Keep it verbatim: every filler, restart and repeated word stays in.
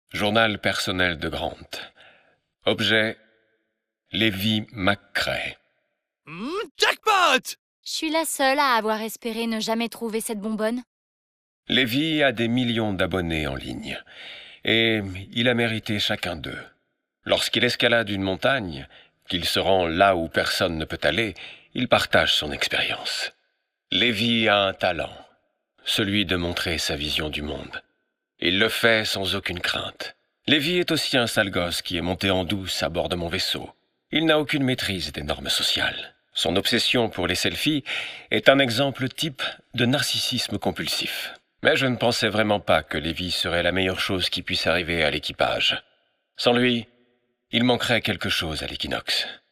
Journal personnel de Grant. Objet, Levi McCrae. Mmh, jackpot! Je suis la seule à avoir espéré ne jamais trouver cette bonbonne. Levi a des millions d'abonnés en ligne, et il a mérité chacun d'eux. Lorsqu'il escalade une montagne, qu'il se rend là où personne ne peut aller, il partage son expérience. Levi a un talent, celui de montrer sa vision du monde. Il le fait sans aucune crainte. Levi est aussi un sale gosse qui est monté en douce à bord de mon vaisseau. Il n'a aucune maîtrise des normes sociales. Son obsession pour les selfies est un exemple type de narcissisme compulsif. Mais je ne pensais vraiment pas que Levi serait la meilleure chose qui puisse arriver à l'équipage. Sans lui, il manquerait quelque chose à l'Equinox.